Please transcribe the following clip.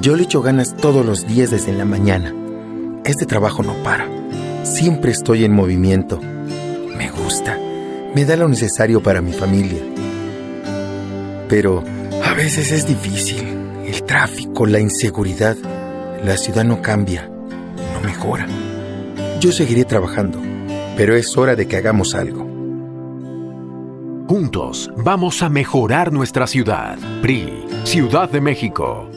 Yo le echo ganas todos los días desde la mañana. Este trabajo no para. Siempre estoy en movimiento. Me gusta. Me da lo necesario para mi familia. Pero a veces es difícil. El tráfico, la inseguridad. La ciudad no cambia, no mejora. Yo seguiré trabajando, pero es hora de que hagamos algo. Juntos vamos a mejorar nuestra ciudad. PRI, Ciudad de México.